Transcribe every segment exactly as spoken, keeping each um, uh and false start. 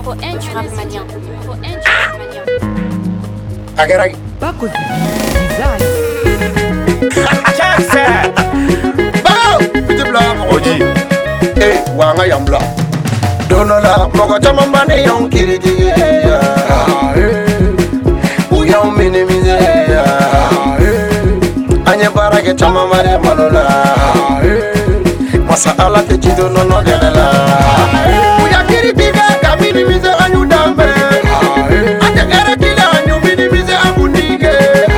Faut un du rap malien. Faut un du rap malien. Agarag. Bakozi design. Jackson. Bao. Petit blanc. Oji. Eh, wanga yambla. Donola, mogo chamambane yon kiriji. Uyao minimize. Anye barake chamambane malola. Masa ala te chido nono gelela. Uya kiriji ga minimize anyu dambe. Ate era kila anyu minimize abundige.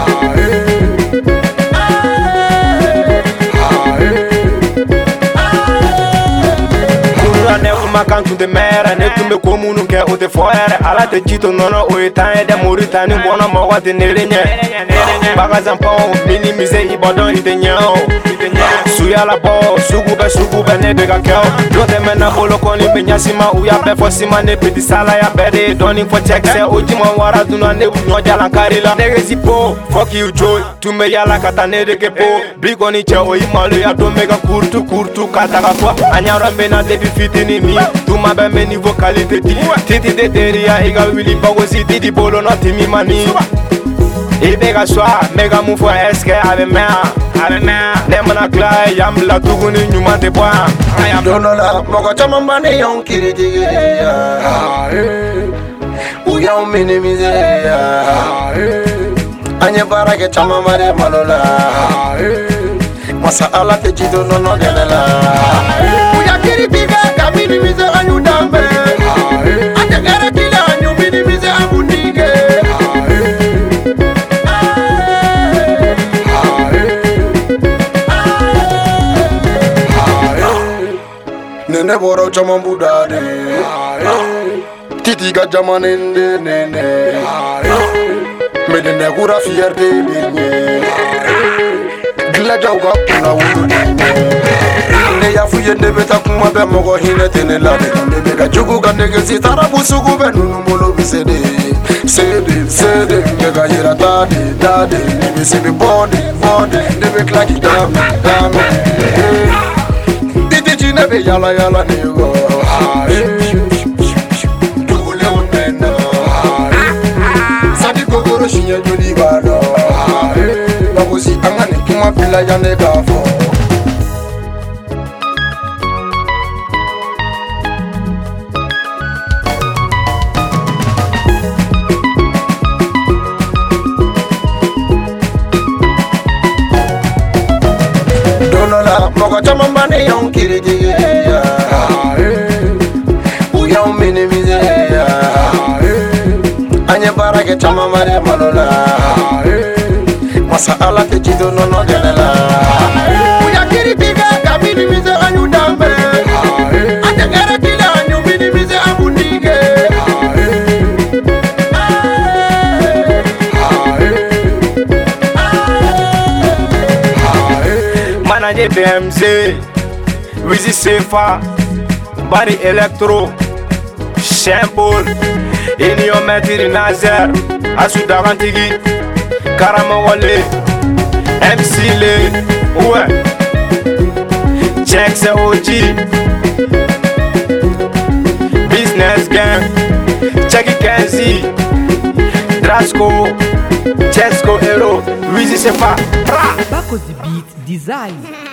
Ne kuma kan tun tɛ mɛrɛ ne tun bɛ ko minnu kɛ o tɛ fɔ yɛrɛ ala tɛ ji to nɔnɔ o ye tan ye dɛ Moritani bɔnɔ mɔgɔ tɛ nere ɲɛ bagazanpɔn minimise i bɔ dɔn i tɛ ɲɛ o suyala bɔ sugu bɛ sugu bɛ ne de ka kɛ o dɔ tɛmɛ na bolo kɔni bɛ ɲasima u y'a bɛɛ fɔ sima ne peti salaya bɛɛ de ye dɔɔni fɔ cɛkisɛ o jima wara dunna ne ɲɔ jalan kari la negesi po fuck you joy tun bɛ yala ka taa ne de kɛ po bi kɔni cɛ o i maloya don bɛ ka kurutu kurutu ka taga fɔ a ɲarɔ bɛ na depuis fitini mi tuma bɛ mɛ niveau qualité di titi de teriya i ka wili bagosi didi bolo nɔ timi mani i bɛ ka swa mɛ ka mun fɔ est ce que a bɛ mɛn a bɛ mɛn ne mana tila yan bila tuguni ɲuman tɛ bɔ yan don dɔ la mɔgɔ caman ba ne y'anw kiritigi u y'anw minimize an ye baara kɛ caman ba de malo la masa ala tɛ ji don nɔnɔ gɛlɛ la u y'a kiritigi ka minimize an y'u danbe an tɛ hɛrɛ kila an y'u minimize an b'u nige ne bɔra caman b'u da de titi ka jamanen de nene mɛdɛnɛ kura fiyɛrde de ɲɛ dilajaw ka kunna wulu de ɲɛ ne y'a f'u ye ne bɛ taa kuma bɛɛ mɔgɔ hinɛ tɛ ne la de ne bɛ ka jugu ka negesi tarabu sugu bɛ ninnu bolo bi se de se de se de ɲɛ ka yira ta de ta de ne bɛ se bɛ bɔ de bɔ de ne bɛ tila k'i dami dami titi ne bɛ yala yala ne kɔ dugulenw nɛnɛ sadi kokoro siɲɛ joli b'a dɔn bagosi an ka nin kuma bila yan ne k'a fɔ mɔgɔ caman ba ne y'anw kiritigi u y'anw minimize an ye baara kɛ caman ba de malo la masa ala tɛ ji don nɔnɔ gɛlɛ la u y'a kiritigi ka minimize an y'u danbe an tɛ hɛrɛ kila an y'u minimize an b'u nige manager B M Z, Wizi Sefa, Bari Electro, Shampoo, Inyo Metri Nazer, Asu Darantigi, Karamawale, M C Le, ouais, Check c'est O G, Business Gang, Checky Kenzie, Drasco, Chesco Hero, Wizi Sefa, Pra. Bakozi beat design.